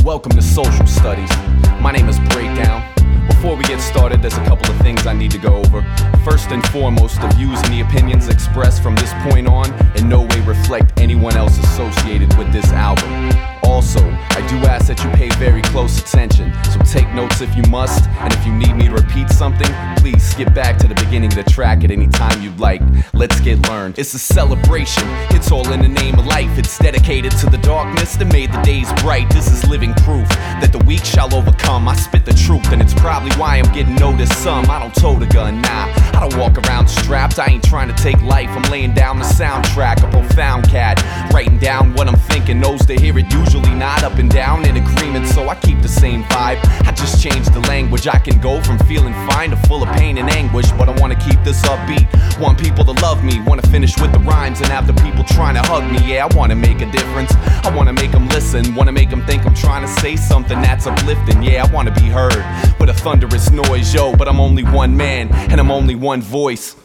Welcome to Social Studies. My name is Breakdown. Before we get started, there's a couple of things I need to go over. First and foremost, the views and the opinions expressed from this point on in no way reflect anyone else associated with this album. Also, I do ask that you pay very close attention, so take notes if you must, and if you need me to repeat something, please skip back to the beginning of the track at any time you'd like. Let's get learned. It's a celebration, it's all in the name of life. It's dedicated to the darkness that made the days bright. This is living proof that the weak shall overcome. I spit the truth, and it's probably why I'm getting noticed some. I don't tote a gun, nah, I don't walk around strapped. I ain't trying to take life, I'm laying down the soundtrack. A profound cat, writing down what I'm thinking, knows to hear it, usually not up and down in agreement, so I keep the same vibe. I just change the language. I can go from feeling fine to full of pain and anguish, but I wanna keep this upbeat. Want people to love me, wanna finish with the rhymes and have the people trying to hug me. Yeah, I wanna make a difference, I wanna make them listen, wanna make them think I'm trying to say something that's uplifting. Yeah, I wanna be heard with a thunderous noise, yo, but I'm only one man and I'm only one voice.